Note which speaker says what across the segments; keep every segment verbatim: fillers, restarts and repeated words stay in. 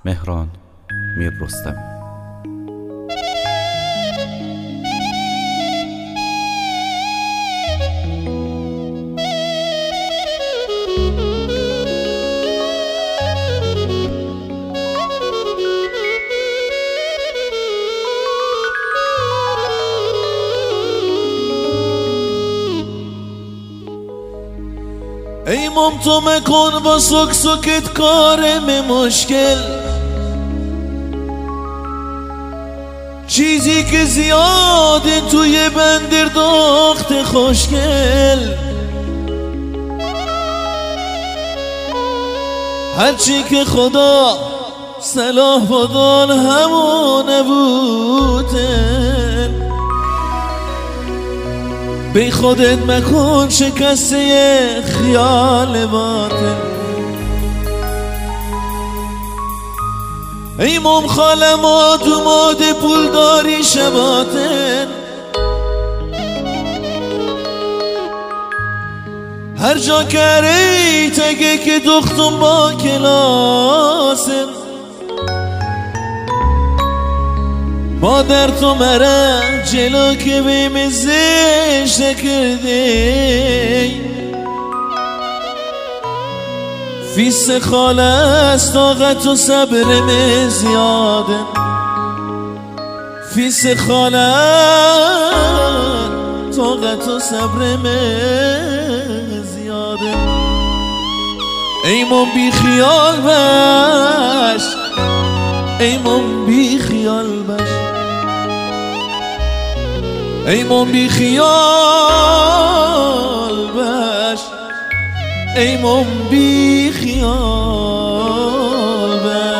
Speaker 1: مهران میررستمی.
Speaker 2: ای مام تو مکن با سک سکت کارم مشکل، چیزی که زیاده توی بندر داخت خوشگل. هرچی که خدا صلاح بدان همون نبوده، بی خودت مکن شکسته خیال باطن. ای مام خالما تو ماده پول داری شباتن، هر جا کری تگه که دختم با کلاسن. مادر تو مرا جلو که بیمزش نکرده، فیس خاله است طاقت و صبرم زیاده، فیس خاله طاقت و صبرم زیاده. ای مام بی خیال باش، ای مام بی خیال باش، ای مام بی خیال باش، ای مام بی خیال باش.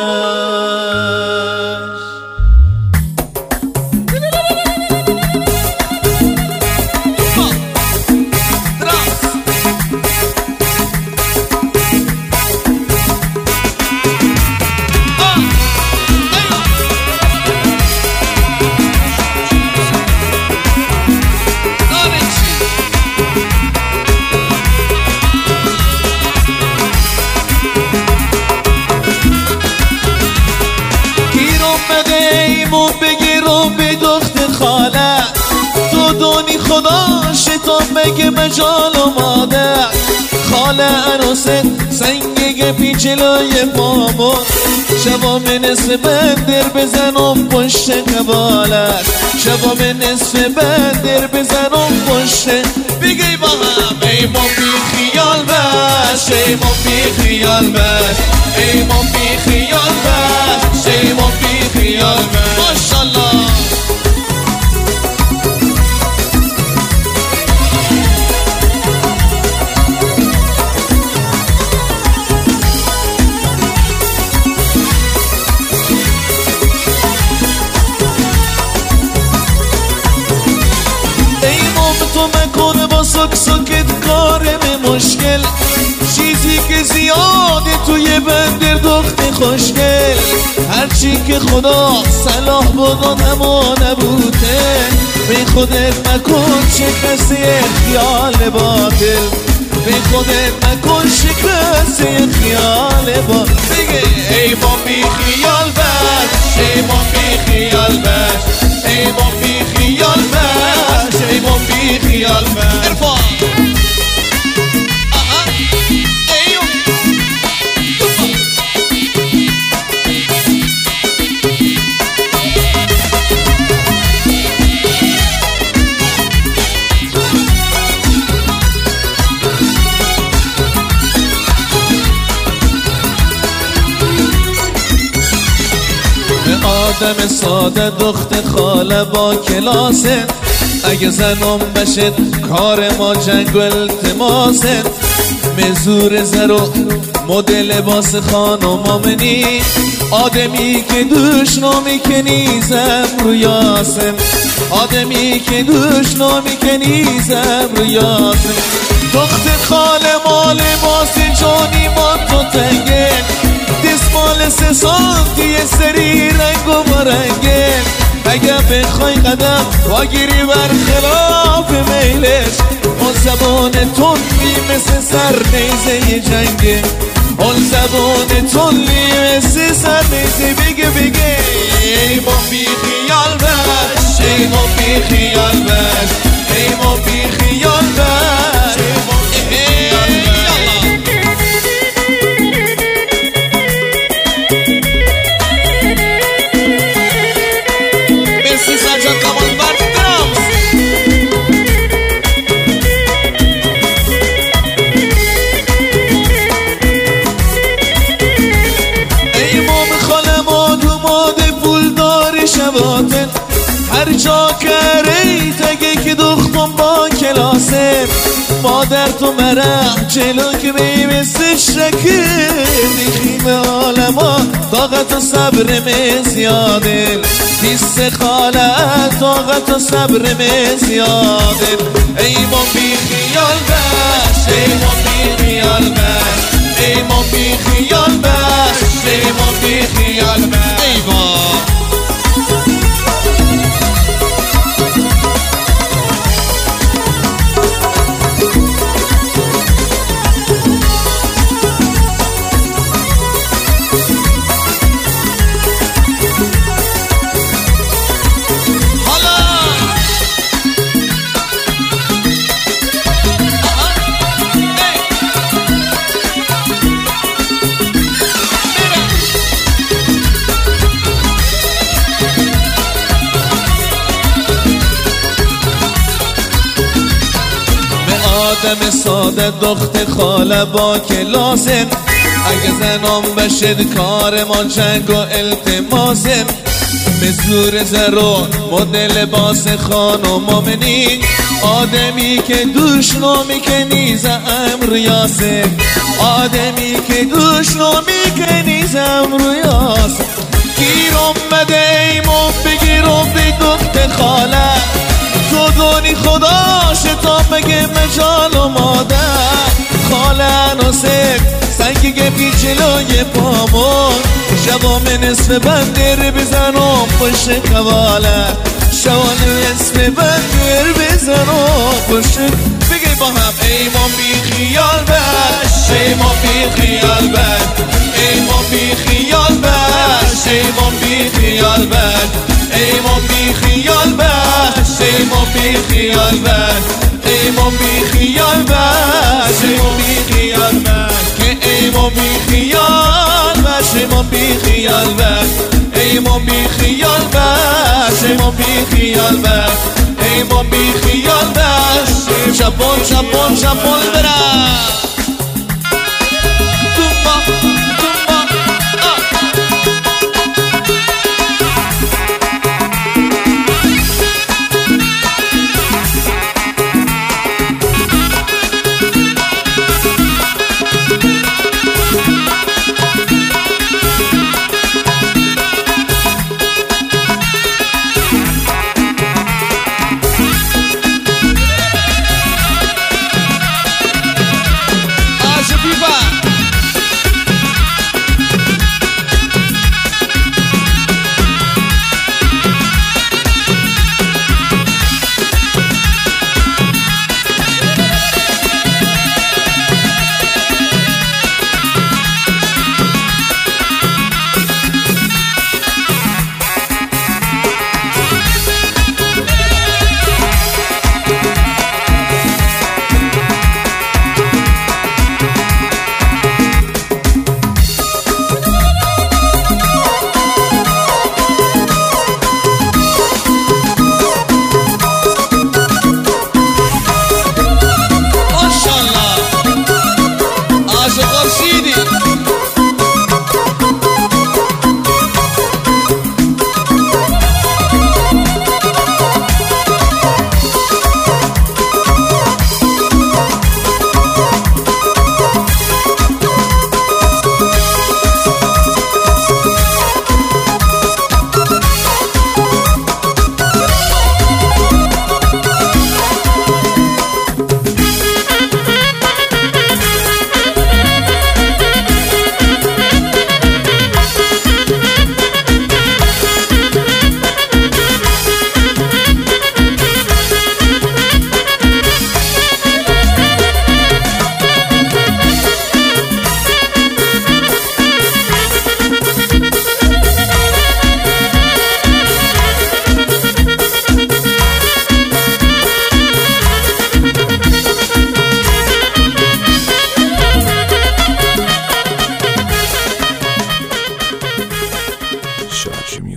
Speaker 2: بگیرم به دخت خاله تو دونی خدا شتاب بگه مجال اوماده. خاله عروست سنگه پیچلای پامون، شبا به نصف بندر بزنم پشت قبالت، شبا به نصف بندر بزنم پشت. بگی با هم ای مام بی خیال باش، ای مام بی خیال باش، ای مام بی خیال باش، ای مام بی خیال باش. ماشالله تو مکن با سک سکت کارم مشکل، چیزی که زیاده توی بندر دخت خوشگل. هرچی که خدا صلاح بدان اما نبوده، بی خودت مکن شکسته خیال باطل، بی خودت مکن شکسته خیال باطل. بگه ای مام بی خیال باش، ای مام بی خیال باش، ای مام بی خیال باش، ای مام بی خیال باش. ارفع آدم ساده دخت خاله با کلاسه، اگه زنم بشه کار ما جنگ و التماسه. مزور زرو مد لباس خانم آمنی، آدمی که دوش نامی کنی زم رو یاسم، آدمی که دوش نامی کنی زم رو یاسم. دخت خاله ما لباس جانی ما تو تنگه، دستمال سه سانتی سری رنگ و برنگه. اگه بخوای قدم واگیری برخلاف میلش، اون زبان تندی مثل سر نیزه جنگه. اون زبون تلی مثل سمیتی بگه بگه ای ما بی خیال بش ای ما بی خیال بش ای ما بی خیال بش هر جا کره تگه که دختم با کلاسه مادر تو مرم جلو که بیمسته شکر دیخیم عالم ها طاقت و صبر زیاده دیست خالت طاقت و صبر زیاده ای ما بی خیال بش ای ما بی خیال بش ای ما بی خیال بش ای ما بی خیال بش ای ما آدم ساده دخت خاله با کلاسه اگه زنام بشد کار ما جنگ و التماسه مزور زرو مدل لباس خانم مومنی آدمی که دوشنامی که نیز امر یاسه آدمی که دوشنامی که نیز امر یاسه گیر اومده ایمون بگیرم بی دخت خاله تو دونی خداش تا بگه مجال و مادر خاله ناسک سنگی گفی جلوی پامون شبام نصف بندر بزنم پشت قواله شبام نصف بندر بزنم پشت بگی با هم ای ما بی خیال بش ای ما بی خیال بش ای ما بی خیال بش ای ما بی خیال بش ای ما بی خیال بش ای ما بی خیال بش ای ما بی خیال بش ای ما بی خیال بش که ای ما بی خیال بش ای ما بی خیال بش ای ما بی خیال بش ای ما بی خیال بش ای ما بی خیال بش شپون شپون شپون برم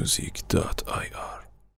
Speaker 3: میوزیک دات